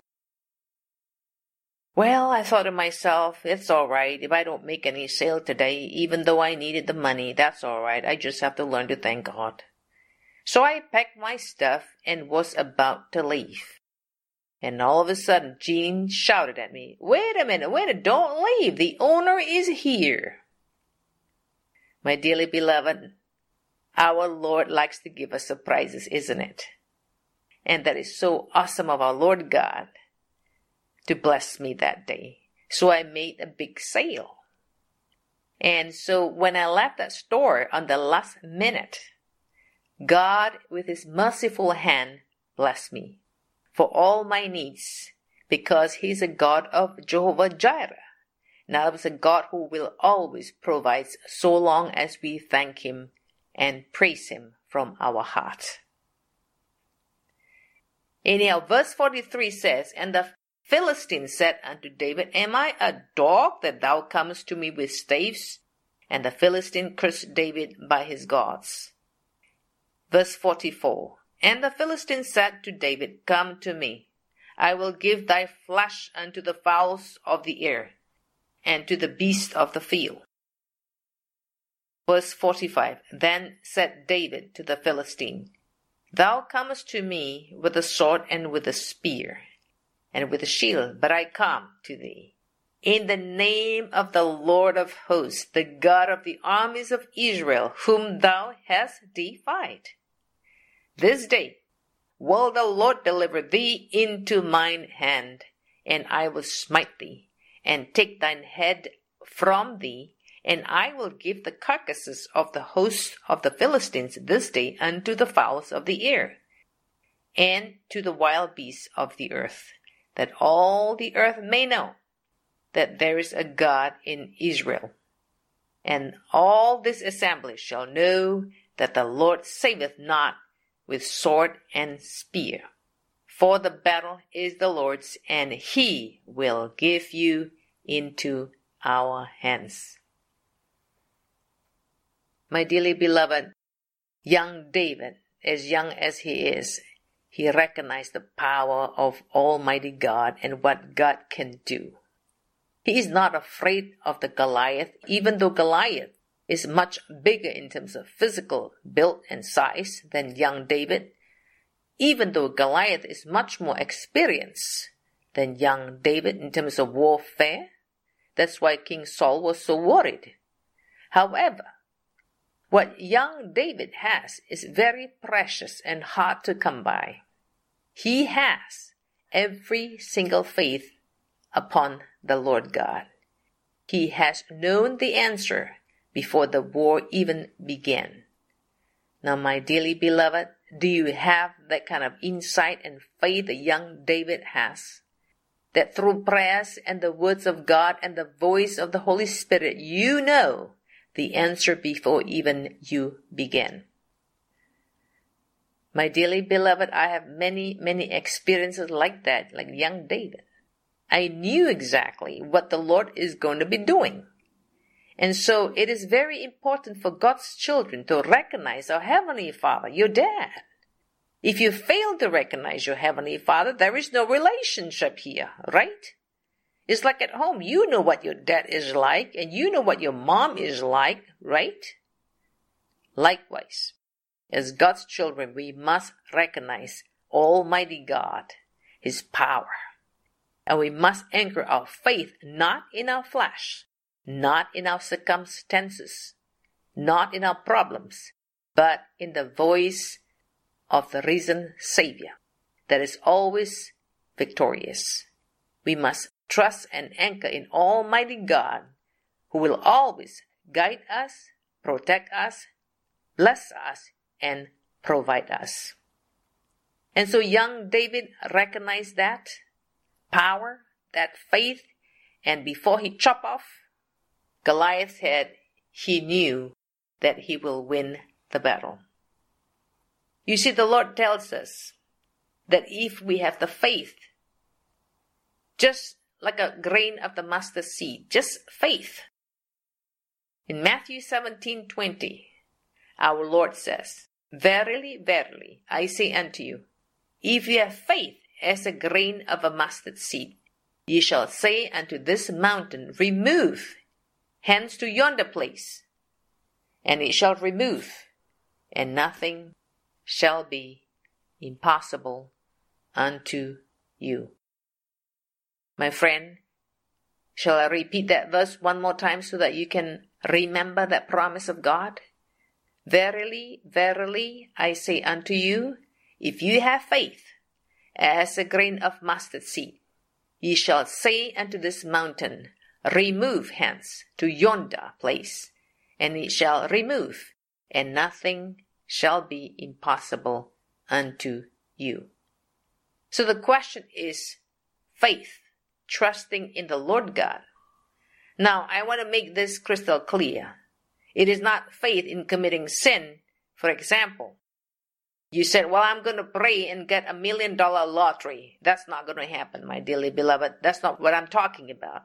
Well, I thought to myself, it's all right. If I don't make any sale today, even though I needed the money, that's all right. I just have to learn to thank God. So I packed my stuff and was about to leave. And all of a sudden, Jean shouted at me, "Wait a minute, wait a minute, don't leave. The owner is here." My dearly beloved, our Lord likes to give us surprises, isn't it? And that is so awesome of our Lord God to bless me that day. So I made a big sale. And so when I left that store on the last minute, God, with His merciful hand, blessed me for all my needs, because He's a God of Jehovah Jireh. Now, He's a God who will always provide so long as we thank Him and praise Him from our heart. Anyhow, verse forty-three says, "And the Philistine said unto David, Am I a dog that thou comest to me with staves? And the Philistine cursed David by his gods." Verse forty-four, "And the Philistine said to David, Come to me, I will give thy flesh unto the fowls of the air, and to the beasts of the field." Verse forty-five, "Then said David to the Philistine, Thou comest to me with a sword and with a spear, and with a shield, but I come to thee in the name of the Lord of hosts, the God of the armies of Israel, whom thou hast defied. This day will the Lord deliver thee into mine hand, and I will smite thee, and take thine head from thee, and I will give the carcasses of the hosts of the Philistines this day unto the fowls of the air, and to the wild beasts of the earth, that all the earth may know that there is a God in Israel. And all this assembly shall know that the Lord saveth not with sword and spear. For the battle is the Lord's, and He will give you into our hands." My dearly beloved, young David, as young as he is, he recognized the power of Almighty God and what God can do. He is not afraid of the Goliath, even though Goliath is much bigger in terms of physical build and size than young David, even though Goliath is much more experienced than young David in terms of warfare. That's why King Saul was so worried. However, what young David has is very precious and hard to come by. He has every single faith upon the Lord God. He has known the answer before the war even began. Now, my dearly beloved, do you have that kind of insight and faith that young David has? That through prayers and the words of God and the voice of the Holy Spirit, you know the answer before even you begin. My dearly beloved, I have many, many experiences like that, like young David. I knew exactly what the Lord is going to be doing. And so it is very important for God's children to recognize our Heavenly Father, your dad. If you fail to recognize your Heavenly Father, there is no relationship here, right? It's like at home. You know what your dad is like, and you know what your mom is like, right? Likewise, as God's children, we must recognize Almighty God, His power. And we must anchor our faith not in our flesh, not in our circumstances, not in our problems, but in the voice of the risen Savior that is always victorious. We must trust and anchor in Almighty God, who will always guide us, protect us, bless us, and provide us. And so young David recognized that power, that faith, and before he chopped off Goliath's head, he knew that he will win the battle. You see, the Lord tells us that if we have the faith, just like a grain of the mustard seed, just faith. In Matthew seventeen twenty, our Lord says, "Verily, verily, I say unto you, if ye have faith as a grain of a mustard seed, ye shall say unto this mountain, Remove hence to yonder place, and it shall remove, and nothing shall be impossible unto you. My friend, shall I repeat that verse one more time so that you can remember that promise of God? Verily, verily, I say unto you, if you have faith as a grain of mustard seed, ye shall say unto this mountain, remove hence to yonder place, and it shall remove, and nothing shall be impossible unto you. So the question is faith, trusting in the Lord God. Now, I want to make this crystal clear. It is not faith in committing sin. For example, you said, well, I'm going to pray and get a million dollar lottery. That's not going to happen, my dearly beloved. That's not what I'm talking about.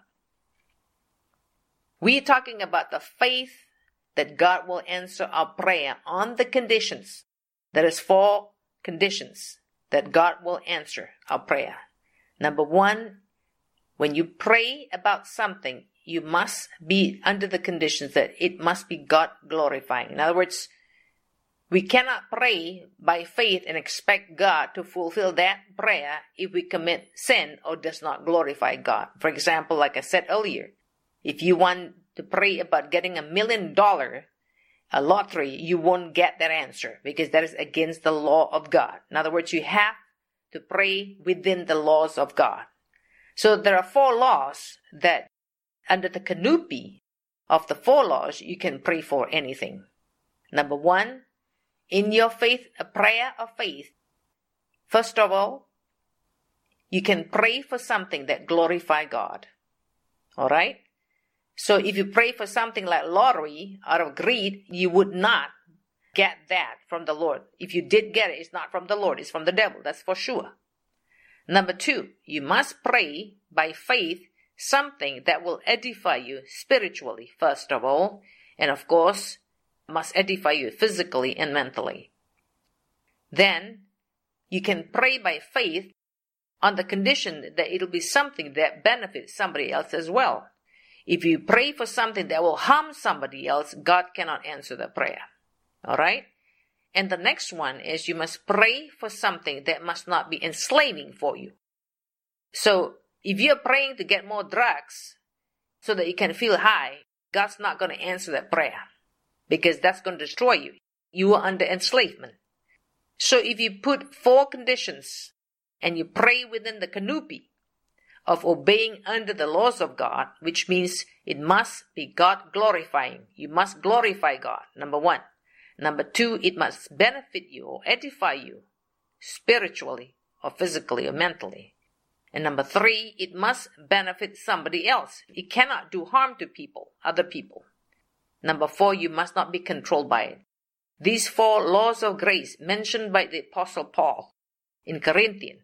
We're talking about the faith that God will answer our prayer on the conditions. There is four conditions that God will answer our prayer. Number one, when you pray about something, you must be under the conditions that it must be God glorifying. In other words, we cannot pray by faith and expect God to fulfill that prayer if we commit sin or does not glorify God. For example, like I said earlier, if you want to pray about getting a million dollar a lottery, you won't get that answer because that is against the law of God. In other words, you have to pray within the laws of God. So there are four laws that under the canopy of the four laws, you can pray for anything. Number one, in your faith, a prayer of faith. First of all, you can pray for something that glorify God. All right? So if you pray for something like lottery out of greed, you would not get that from the Lord. If you did get it, it's not from the Lord, it's from the devil. That's for sure. Number two, you must pray by faith something that will edify you spiritually, first of all, and of course, must edify you physically and mentally. Then, you can pray by faith on the condition that it'll be something that benefits somebody else as well. If you pray for something that will harm somebody else, God cannot answer the prayer. Alright? And the next one is you must pray for something that must not be enslaving for you. So, if you're praying to get more drugs so that you can feel high, God's not going to answer that prayer because that's going to destroy you. You are under enslavement. So if you put four conditions and you pray within the canopy of obeying under the laws of God, which means it must be God glorifying. You must glorify God, number one. Number two, it must benefit you or edify you spiritually or physically or mentally. And number three, it must benefit somebody else. It cannot do harm to people, other people. Number four, you must not be controlled by it. These four laws of grace mentioned by the Apostle Paul in Corinthians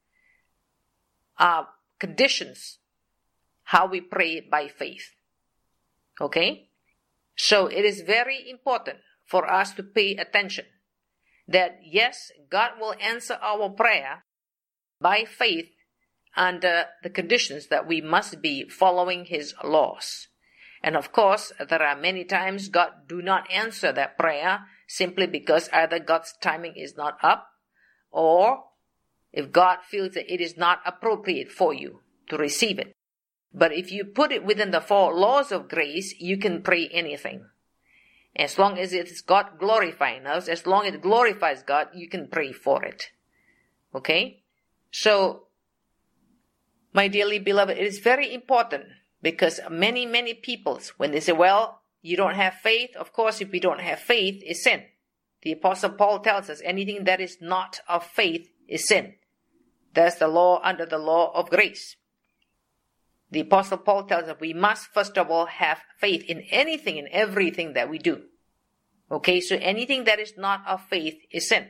are conditions how we pray by faith. Okay? So it is very important for us to pay attention that yes, God will answer our prayer by faith under the conditions that we must be following His laws. And of course, there are many times God do not answer that prayer simply because either God's timing is not up or if God feels that it is not appropriate for you to receive it. But if you put it within the four laws of grace, you can pray anything. As long as it is God glorifying us, as long as it glorifies God, you can pray for it. Okay? So, my dearly beloved, it is very important because many, many people, when they say, well, you don't have faith, of course, if we don't have faith, it's sin. The Apostle Paul tells us anything that is not of faith is sin. That's the law under the law of grace. The Apostle Paul tells us we must first of all have faith in anything and everything that we do. Okay, so anything that is not of faith is sin.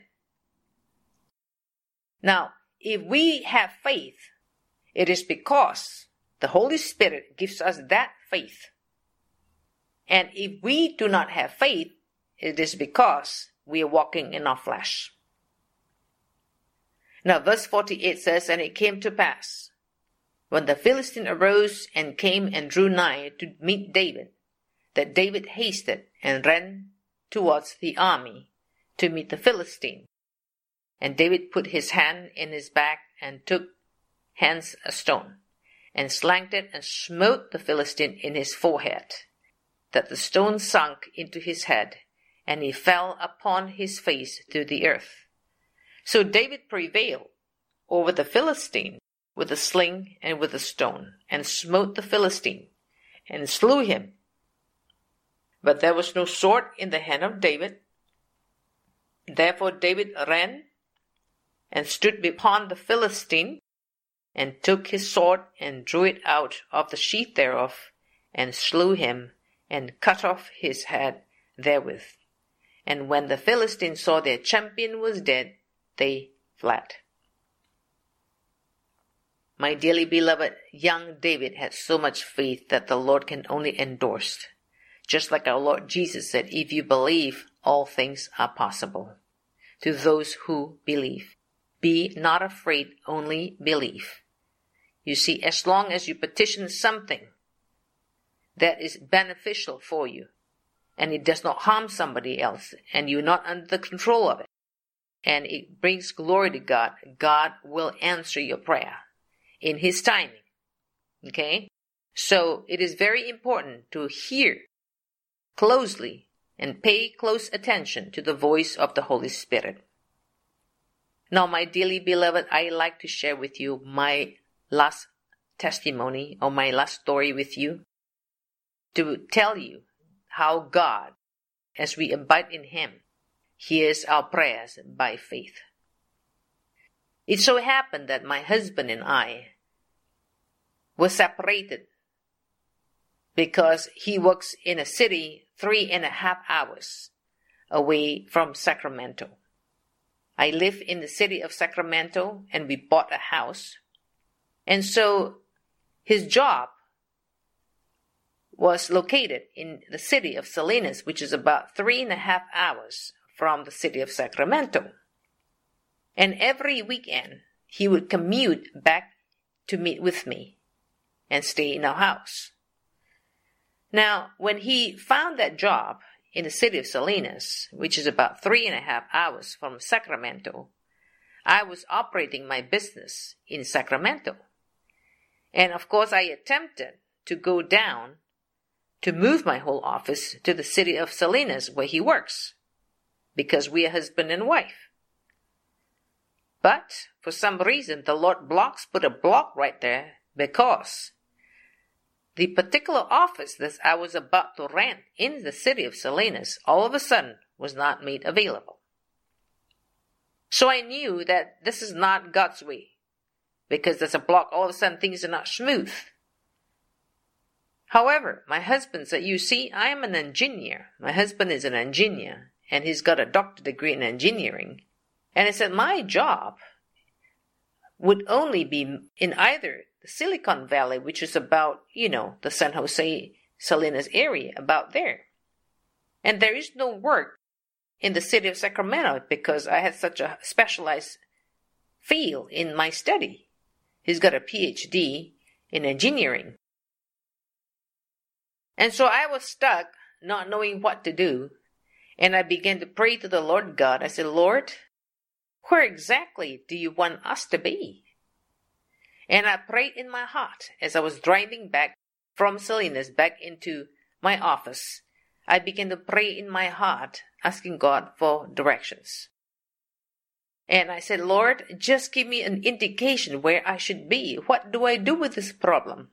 Now, if we have faith, it is because the Holy Spirit gives us that faith. And if we do not have faith, it is because we are walking in our flesh. Now, verse forty-eight says, and it came to pass, when the Philistine arose and came and drew nigh to meet David, that David hasted and ran towards the army to meet the Philistine. And David put his hand in his back and took hands a stone, and slanged it and smote the Philistine in his forehead, that the stone sunk into his head, and he fell upon his face to the earth. So David prevailed over the Philistine with a sling and with a stone, and smote the Philistine, and slew him. But there was no sword in the hand of David. Therefore David ran and stood upon the Philistine, and took his sword, and drew it out of the sheath thereof, and slew him, and cut off his head therewith. And when the Philistines saw their champion was dead, they fled. My dearly beloved, young David had so much faith that the Lord can only endorse. Just like our Lord Jesus said, if you believe, all things are possible. To those who believe. Be not afraid, only believe. You see, as long as you petition something that is beneficial for you, and it does not harm somebody else, and you're not under the control of it, and it brings glory to God, God will answer your prayer in His timing. Okay? So it is very important to hear closely and pay close attention to the voice of the Holy Spirit. Now, my dearly beloved, I like to share with you my last testimony or my last story with you, to tell you how God, as we abide in Him, hears our prayers by faith. It so happened that my husband and I were separated because he works in a city three and a half hours away from Sacramento. I live in the city of Sacramento, and we bought a house. And so his job was located in the city of Salinas, which is about three and a half hours from the city of Sacramento. And every weekend, he would commute back to meet with me and stay in our house. Now, when he found that job in the city of Salinas, which is about three and a half hours from Sacramento, I was operating my business in Sacramento. And of course, I attempted to go down to move my whole office to the city of Salinas where he works, because we are husband and wife. But for some reason, the Lord blocks put a block right there, because the particular office that I was about to rent in the city of Salinas all of a sudden was not made available. So I knew that this is not God's way, because there's a block, all of a sudden things are not smooth. However, my husband said, you see, I am an engineer. My husband is an engineer, and he's got a doctorate degree in engineering. And I said, my job would only be in either the Silicon Valley, which is about, you know, the San Jose, Salinas area, about there. And there is no work in the city of Sacramento because I had such a specialized field in my study. He's got a P H D in engineering. And so I was stuck, not knowing what to do. And I began to pray to the Lord God. I said, Lord, where exactly do you want us to be? And I prayed in my heart as I was driving back from Salinas back into my office. I began to pray in my heart, asking God for directions. And I said, Lord, just give me an indication where I should be. What do I do with this problem?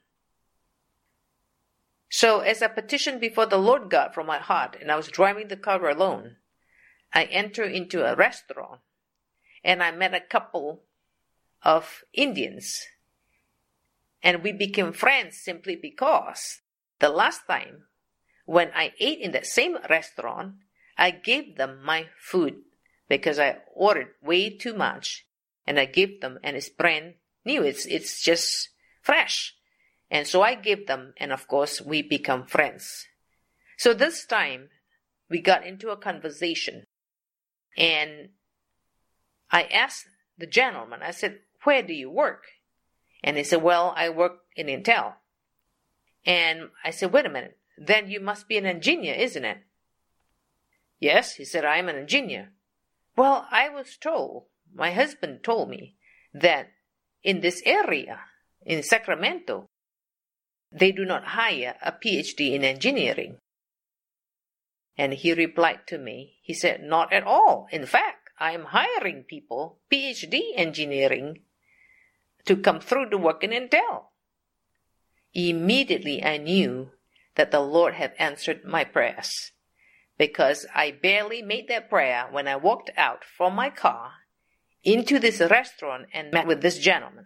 So as I petitioned before the Lord God from my heart, and I was driving the car alone, I entered into a restaurant, and I met a couple of Indians. And we became friends simply because the last time when I ate in that same restaurant, I gave them my food because I ordered way too much, and I gave them, and it's brand new. It's, it's just fresh. And so I gave them, and of course, we become friends. So this time, we got into a conversation, and I asked the gentleman, I said, where do you work? And he said, well, I work in Intel. And I said, wait a minute, then you must be an engineer, isn't it? Yes, he said, I'm an engineer. Well, I was told, my husband told me, that in this area, in Sacramento, they do not hire a P H D in engineering. And he replied to me, he said, not at all. In fact, I am hiring people, P H D engineering, to come through to work in Intel. Immediately I knew that the Lord had answered my prayers, because I barely made that prayer when I walked out from my car into this restaurant and met with this gentleman.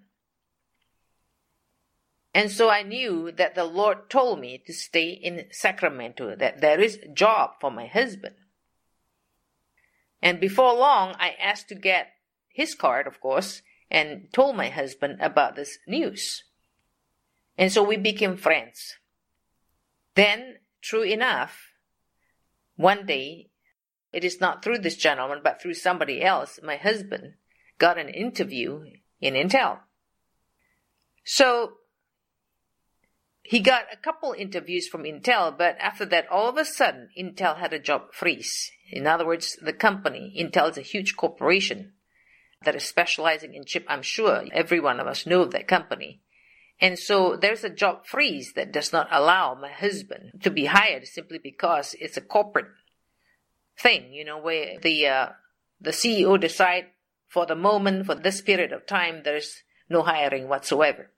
And so I knew that the Lord told me to stay in Sacramento, that there is a job for my husband. And before long, I asked to get his card, of course, and told my husband about this news. And so we became friends. Then, true enough, one day, it is not through this gentleman, but through somebody else, my husband got an interview in Intel. So, he got a couple interviews from Intel, but after that, all of a sudden, Intel had a job freeze. In other words, the company, Intel is a huge corporation that is specializing in chip. I'm sure every one of us know of that company. And so there's a job freeze that does not allow my husband to be hired simply because it's a corporate thing, you know, where the uh, the C E O decide for the moment, for this period of time, there's no hiring whatsoever.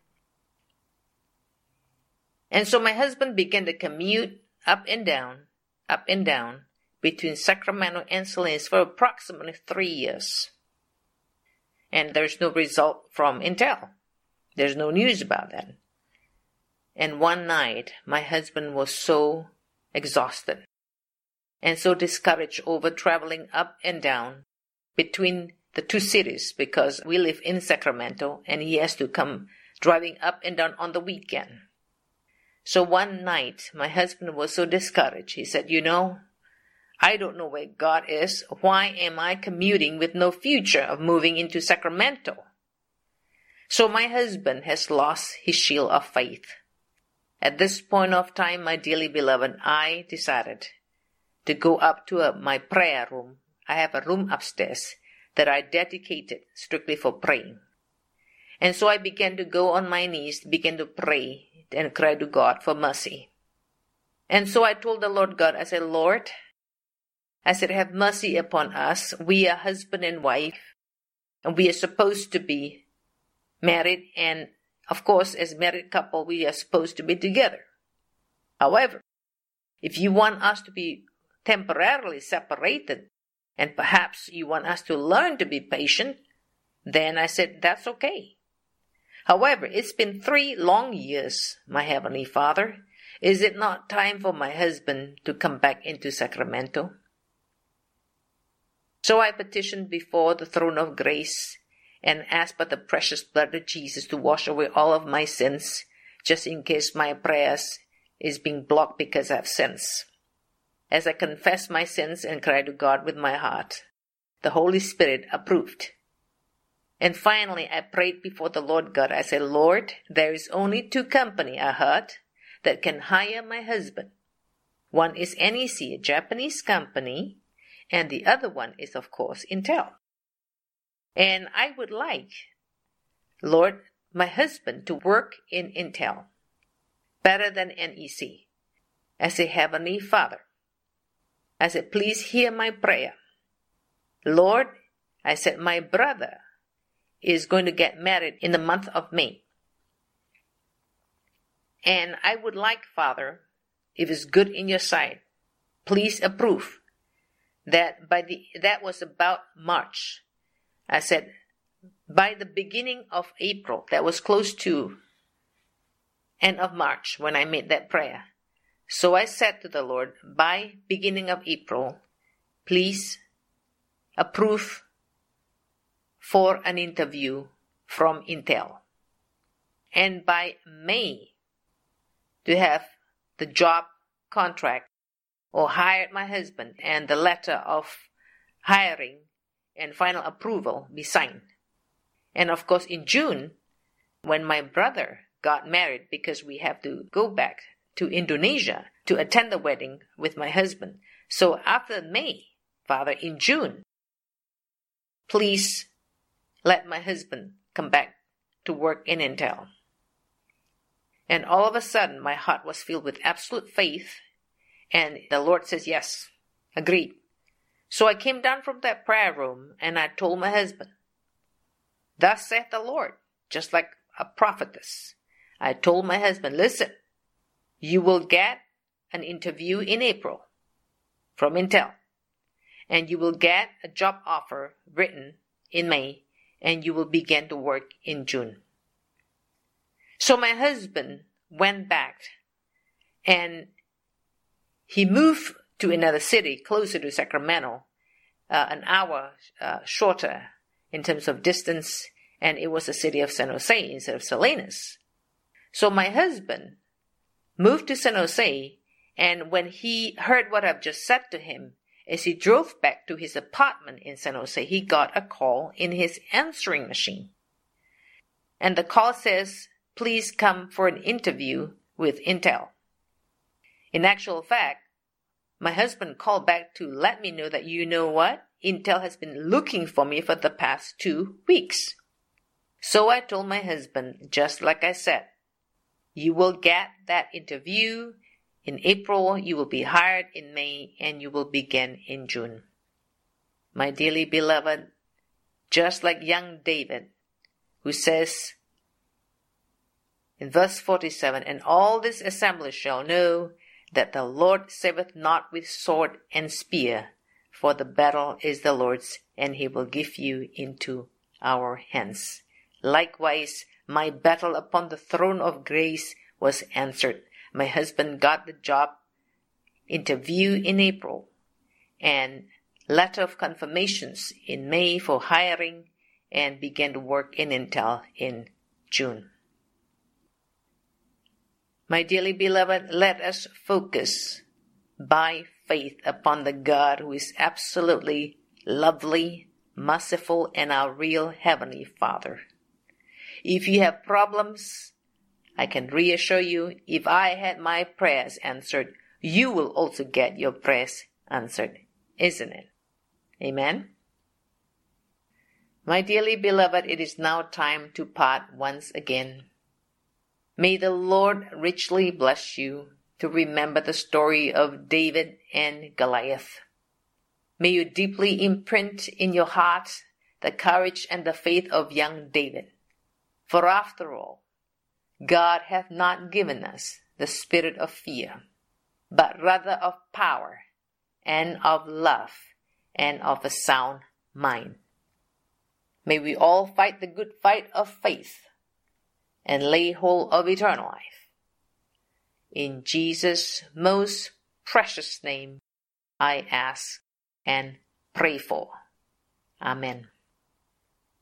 And so my husband began to commute up and down, up and down, between Sacramento and Salinas for approximately three years. And there's no result from Intel. There's no news about that. And one night, my husband was so exhausted and so discouraged over traveling up and down between the two cities, because we live in Sacramento and he has to come driving up and down on the weekend. So one night, my husband was so discouraged. He said, you know, I don't know where God is. Why am I commuting with no future of moving into Sacramento? So my husband has lost his shield of faith. At this point of time, my dearly beloved, I decided to go up to a, my prayer room. I have a room upstairs that I dedicated strictly for praying. And so I began to go on my knees, began to pray and cry to God for mercy. And so I told the Lord God, I said, Lord, I said, have mercy upon us. We are husband and wife, and we are supposed to be married, and of course, as married couple, we are supposed to be together. However, if you want us to be temporarily separated, and perhaps you want us to learn to be patient, then I said, that's okay. However, it's been three long years, my Heavenly Father. Is it not time for my husband to come back into Sacramento? So I petitioned before the throne of grace and asked for the precious blood of Jesus to wash away all of my sins, just in case my prayers is being blocked because I have sins. As I confess my sins and cry to God with my heart, the Holy Spirit approved. And finally, I prayed before the Lord God. I said, Lord, there is only two companies I heard that can hire my husband. One is N E C, a Japanese company, and the other one is, of course, Intel. And I would like, Lord, my husband to work in Intel better than N E C. I say, Heavenly Father, I said, please hear my prayer. Lord, I said, my brother is going to get married in the month of May. And I would like, Father, if it's good in your sight, please approve that by the, that was about March. I said, by the beginning of April, that was close to end of March when I made that prayer. So I said to the Lord, by beginning of April, please approve for an interview from Intel. And by May, to have the job contract or hired my husband and the letter of hiring and final approval be signed. And of course, in June, when my brother got married, because we have to go back to Indonesia to attend the wedding with my husband. So after May, Father, in June, please let my husband come back to work in Intel. And all of a sudden, my heart was filled with absolute faith, and the Lord says, yes, agreed. So I came down from that prayer room, and I told my husband, thus saith the Lord, just like a prophetess. I told my husband, listen, you will get an interview in April from Intel, and you will get a job offer written in May, and you will begin to work in June. So my husband went back, and he moved to another city closer to Sacramento, uh, an hour uh, shorter in terms of distance, and it was the city of San Jose instead of Salinas. So my husband moved to San Jose, and when he heard what I've just said to him, as he drove back to his apartment in San Jose, he got a call in his answering machine. And the call says, please come for an interview with Intel. In actual fact, my husband called back to let me know that, you know what? Intel has been looking for me for the past two weeks. So I told my husband, just like I said, you will get that interview in April, you will be hired in May, and you will begin in June. My dearly beloved, just like young David, who says in verse forty-seven, and all this assembly shall know that the Lord saveth not with sword and spear, for the battle is the Lord's, and he will give you into our hands. Likewise, my battle upon the throne of grace was answered. My husband got the job interview in April and letter of confirmations in May for hiring, and began to work in Intel in June. My dearly beloved, let us focus by faith upon the God who is absolutely lovely, merciful, and our real Heavenly Father. If you have problems, I can reassure you, if I had my prayers answered, you will also get your prayers answered, isn't it? Amen? My dearly beloved, it is now time to part once again. May the Lord richly bless you to remember the story of David and Goliath. May you deeply imprint in your heart the courage and the faith of young David. For after all, God hath not given us the spirit of fear, but rather of power and of love and of a sound mind. May we all fight the good fight of faith and lay hold of eternal life. In Jesus' most precious name, I ask and pray for. Amen.